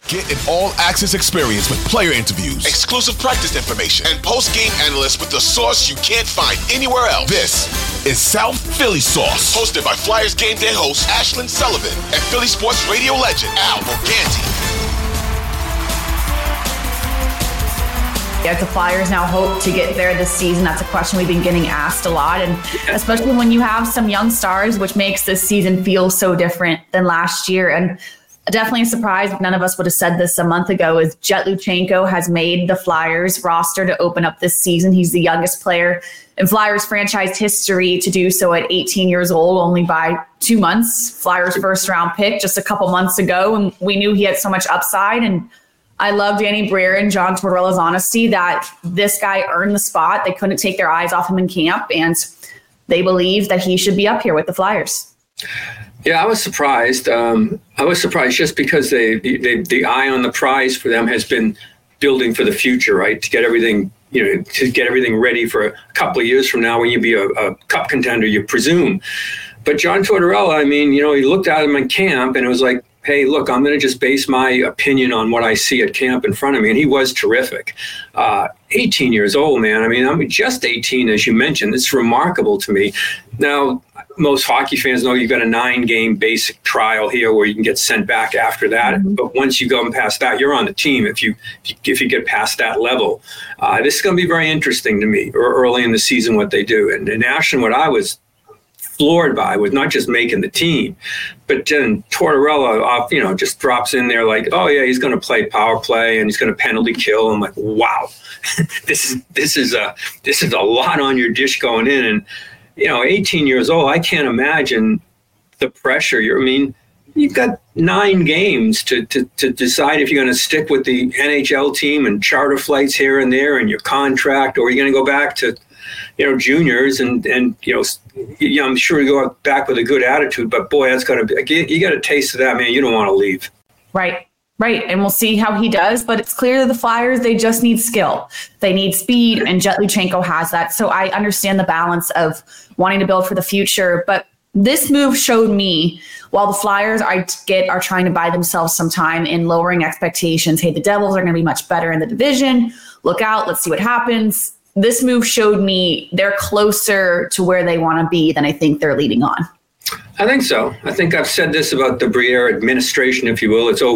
Get an all-access experience with player interviews, exclusive practice information, and post-game analysts with the sauce you can't find anywhere else. This is South Philly Sauce, hosted by Flyers game day host Ashlyn Sullivan and Philly sports radio legend Al Morganti. As the Flyers now hope to get there this season, that's a question we've been getting asked a lot, and especially when you have some young stars, which makes this season feel so different than last year. And definitely a surprise, none of us would have said this a month ago, is Jet Luchenko has made the Flyers roster to open up this season. He's the youngest player in Flyers franchise history to do so at 18 years old, only by 2 months. Flyers first round pick just a couple months ago, and we knew he had so much upside. And I love Danny Briere and John Tortorella's honesty that this guy earned the spot. They couldn't take their eyes off him in camp, and they believe that he should be up here with the Flyers. Yeah, I was surprised. Just because the eye on the prize for them has been building for the future, right? To get everything, ready for a couple of years from now when you be a cup contender, you presume. But John Tortorella, he looked at him in camp and it was like, hey, look, I'm going to just base my opinion on what I see at camp in front of me. And he was terrific. 18 years old, man. I'm just 18, as you mentioned. It's remarkable to me. Now, most hockey fans know you've got a 9-game basic trial here where you can get sent back after that. Mm-hmm. But once you go past that, you're on the team if you get past that level. This is going to be very interesting to me early in the season what they do. And Ashton, what I was floored by was not just making the team, but then Tortorella, just drops in there like, oh yeah, he's going to play power play and he's going to penalty kill. I'm like, wow, this is a lot on your dish going in. And 18 years old, I can't imagine the pressure. You've got 9 games to decide if you're going to stick with the NHL team and charter flights here and there and your contract, or you're going to go back to juniors and I'm sure you go back with a good attitude, but boy, that's got to be, you got a taste of that, man. You don't want to leave. Right. And we'll see how he does, but it's clear to the Flyers, they just need skill. They need speed, and Jet Luchenko has that. So I understand the balance of wanting to build for the future, but this move showed me, while the Flyers are trying to buy themselves some time in lowering expectations. Hey, the Devils are going to be much better in the division. Look out. Let's see what happens. This move showed me they're closer to where they want to be than I think they're leading on. I think so. I think I've said this about the Briere administration, if you will. It's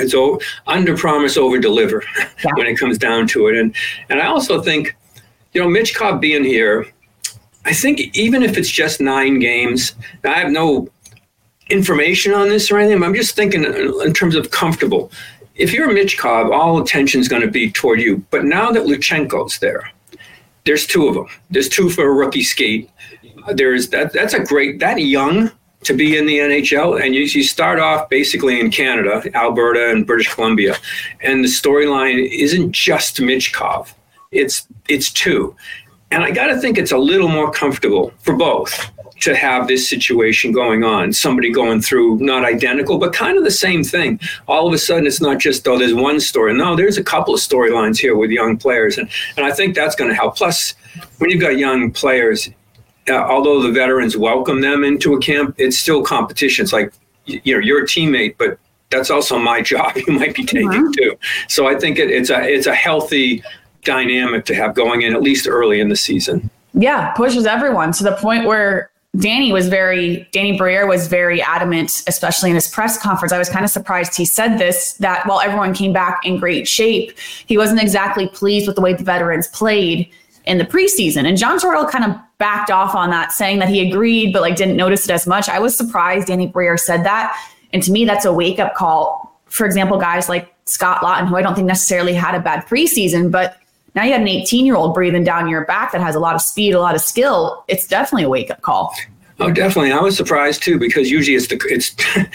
under promise, over deliver when it comes down to it. And I also think, Mitch Cobb being here, I think even if it's just 9 games, I have no information on this or anything. I'm just thinking in terms of comfortable. If you're Mitch Cobb, all attention is going to be toward you. But now that Luchenko's there's 2 of them. There's 2 for a rookie skate. That's a great, that young to be in the NHL. And you start off basically in Canada, Alberta and British Columbia. And the storyline isn't just Mitch Cobb. It's 2. And I got to think it's a little more comfortable for both to have this situation going on. Somebody going through not identical, but kind of the same thing. All of a sudden, it's not just, there's one story. No, there's a couple of storylines here with young players. And I think that's going to help. Plus, when you've got young players, although the veterans welcome them into a camp, it's still competition. It's like, you're a teammate, but that's also my job you might be taking too. So I think it's a healthy dynamic to have going in, at least early in the season. Yeah, pushes everyone to the point where Danny Briere was very adamant, especially in his press conference. I was kind of surprised he said this, that while everyone came back in great shape, he wasn't exactly pleased with the way the veterans played in the preseason. And John Tortorella kind of backed off on that, saying that he agreed, but didn't notice it as much. I was surprised Danny Briere said that. And to me, that's a wake-up call. For example, guys like Scott Laughton, who I don't think necessarily had a bad preseason, but now you have an 18-year-old breathing down your back that has a lot of speed, a lot of skill. It's definitely a wake-up call. Oh, definitely. I was surprised too, because usually it's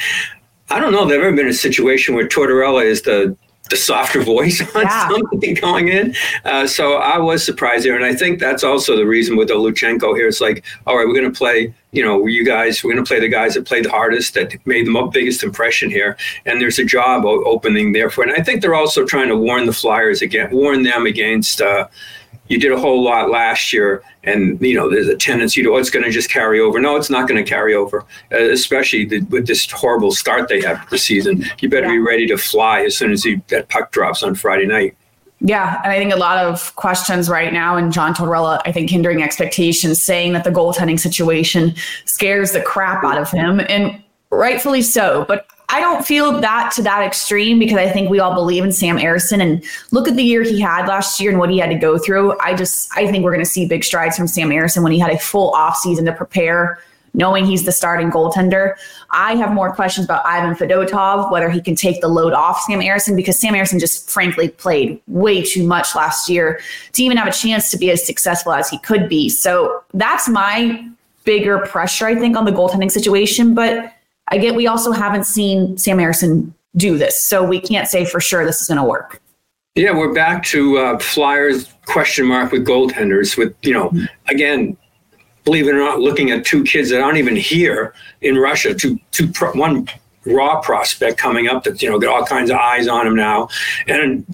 I don't know if there's ever been a situation where Tortorella is the softer voice on something going in. So I was surprised there. And I think that's also the reason with the Luchenko here. It's like, all right, we're going to play, we're going to play the guys that played the hardest, that made the biggest impression here. And there's a job opening there for it. And I think they're also trying to warn the Flyers warn them against you did a whole lot last year, and there's a tendency to, it's going to just carry over. No, it's not going to carry over, especially with this horrible start they have to the season. You better be ready to fly as soon as that puck drops on Friday night. Yeah, and I think a lot of questions right now, and John Tortorella, I think, hindering expectations, saying that the goaltending situation scares the crap out of him, and rightfully so. But I don't feel that to that extreme, because I think we all believe in Sam Ersson, and look at the year he had last year and what he had to go through. I think we're going to see big strides from Sam Ersson when he had a full offseason to prepare, knowing he's the starting goaltender. I have more questions about Ivan Fedotov, whether he can take the load off Sam Ersson, because Sam Ersson just frankly played way too much last year to even have a chance to be as successful as he could be. So that's my bigger pressure, I think, on the goaltending situation. But I get we also haven't seen Sam Ersson do this, so we can't say for sure this is going to work. Yeah, we're back to Flyers question mark with goaltenders. With again, believe it or not, looking at two kids that aren't even here in Russia, one raw prospect coming up that got all kinds of eyes on him now, and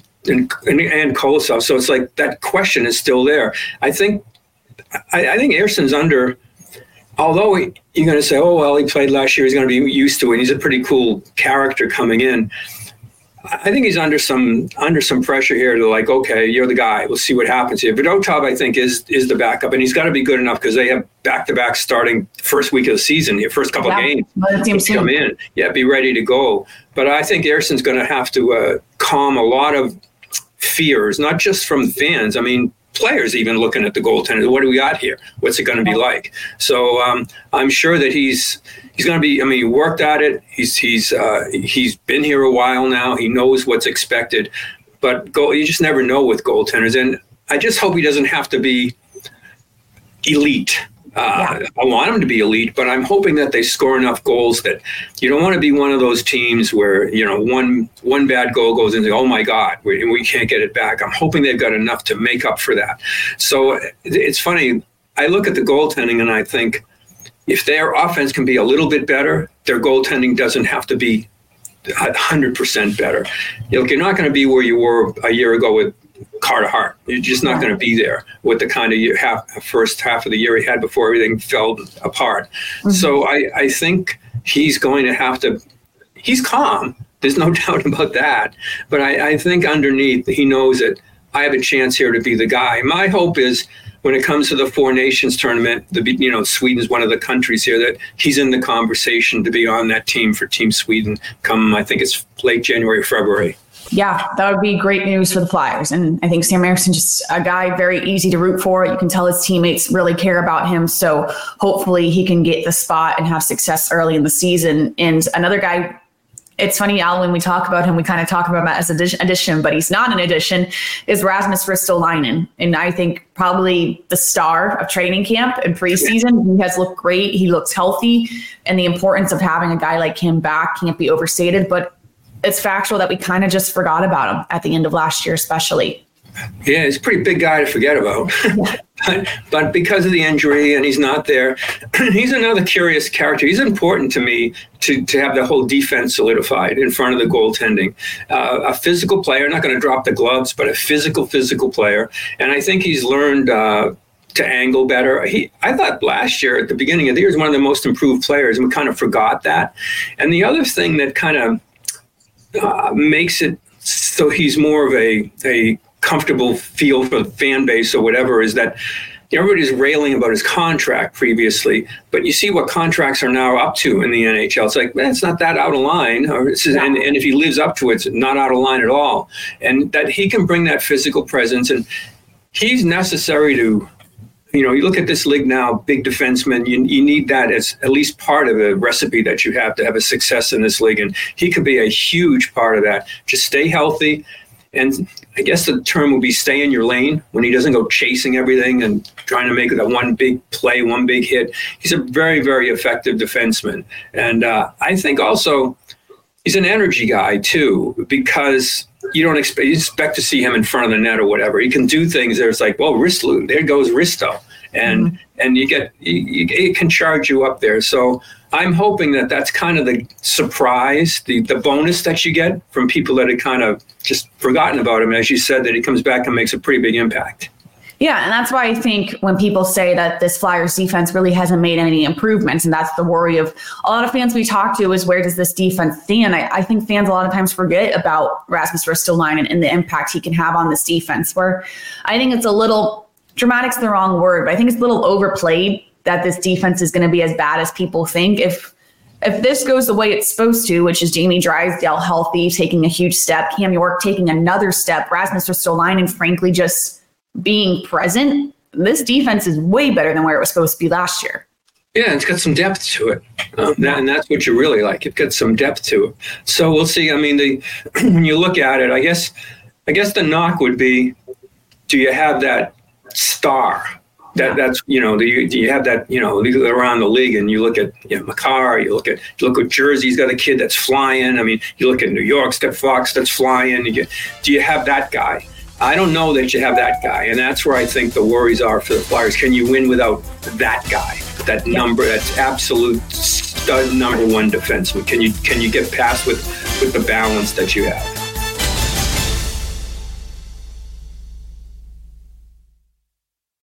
Kolosov. So it's like that question is still there. I think Ersson's under. Although you're going to say, oh, well, he played last year, he's going to be used to it. He's a pretty cool character coming in. I think he's under some pressure here to, like, okay, you're the guy. We'll see what happens here. Fedotov, I think, is the backup, and he's got to be good enough because they have back-to-back starting first week of the season, the first couple of games. Come in, be ready to go. But I think Ersson's going to have to calm a lot of fears, not just from fans. I mean, players even looking at the goaltender. What do we got here? What's it going to be like? So I'm sure that he's going to be. I mean, he worked at it. He's been here a while now. He knows what's expected. But you just never know with goaltenders. And I just hope he doesn't have to be elite. I want him to be elite, but I'm hoping that they score enough goals that you don't want to be one of those teams where, one bad goal goes into, oh my God, we can't get it back. I'm hoping they've got enough to make up for that. So it's funny. I look at the goaltending and I think if their offense can be a little bit better, their goaltending doesn't have to be 100% better. You're not going to be where you were a year ago with Carter Hart. You're just not going to be there with the kind of first half of the year he had before everything fell apart. Mm-hmm. So I think he's going to have to. He's calm. There's no doubt about that. But I think underneath he knows that I have a chance here to be the guy. My hope is when it comes to the Four Nations tournament, Sweden's one of the countries here, that he's in the conversation to be on that team for Team Sweden come, I think it's late January or February. Yeah, that would be great news for the Flyers. And I think Sam Ersson, just a guy very easy to root for. You can tell his teammates really care about him. So hopefully he can get the spot and have success early in the season. And another guy, it's funny, Al, when we talk about him, we kind of talk about him as an addition, but he's not an addition, is Rasmus Ristolainen. And I think probably the star of training camp and preseason. He has looked great. He looks healthy. And the importance of having a guy like him back can't be overstated. But it's factual that we kind of just forgot about him at the end of last year, especially. Yeah, he's a pretty big guy to forget about. But because of the injury and he's not there, he's another curious character. He's important to me to have the whole defense solidified in front of the goaltending. A physical player, not going to drop the gloves, but a physical player. And I think he's learned to angle better. I thought last year at the beginning of the year, he was one of the most improved players, and we kind of forgot that. And the other thing that kind of makes it so he's more of a comfortable feel for the fan base or whatever is that everybody's railing about his contract previously, but you see what contracts are now up to in the NHL. It's like, man, it's not that out of line. And if he lives up to it, it's not out of line at all. And that he can bring that physical presence, and he's necessary to, you look at this league now, big defensemen, you need that as at least part of the recipe that you have to have a success in this league. And he could be a huge part of that. Just stay healthy. And I guess the term would be stay in your lane when he doesn't go chasing everything and trying to make that one big play, one big hit. He's a very, very effective defenseman. And I think also he's an energy guy too, because you expect to see him in front of the net or whatever. He can do things there. It's like, well, there goes Risto. And it can charge you up there. So I'm hoping that that's kind of the surprise, the bonus that you get from people that had kind of just forgotten about him. As you said, that he comes back and makes a pretty big impact. Yeah, and that's why I think when people say that this Flyers defense really hasn't made any improvements, and that's the worry of a lot of fans we talk to is where does this defense stand? I think fans a lot of times forget about Rasmus Ristolainen and the impact he can have on this defense, where I think it's a little, dramatic's the wrong word, but I think it's a little overplayed that this defense is going to be as bad as people think. If this goes the way it's supposed to, which is Jamie Drysdale healthy, taking a huge step, Cam York taking another step, Rasmus Ristolainen frankly just being present, this defense is way better than where it was supposed to be last year. Yeah, it's got some depth to it. And that's what you really like. It got some depth to it. So we'll see. I mean, when you look at it, I guess the knock would be, do you have that star? That's, do you have that, around the league, and you look at Makar, you look at Jersey's got a kid that's flying. I mean, you look at New York's got Fox that's flying. Do you have that guy? I don't know that you have that guy, and that's where I think the worries are for the Flyers. Can you win without that guy, that absolute stud number one defenseman? Can you get past with the balance that you have?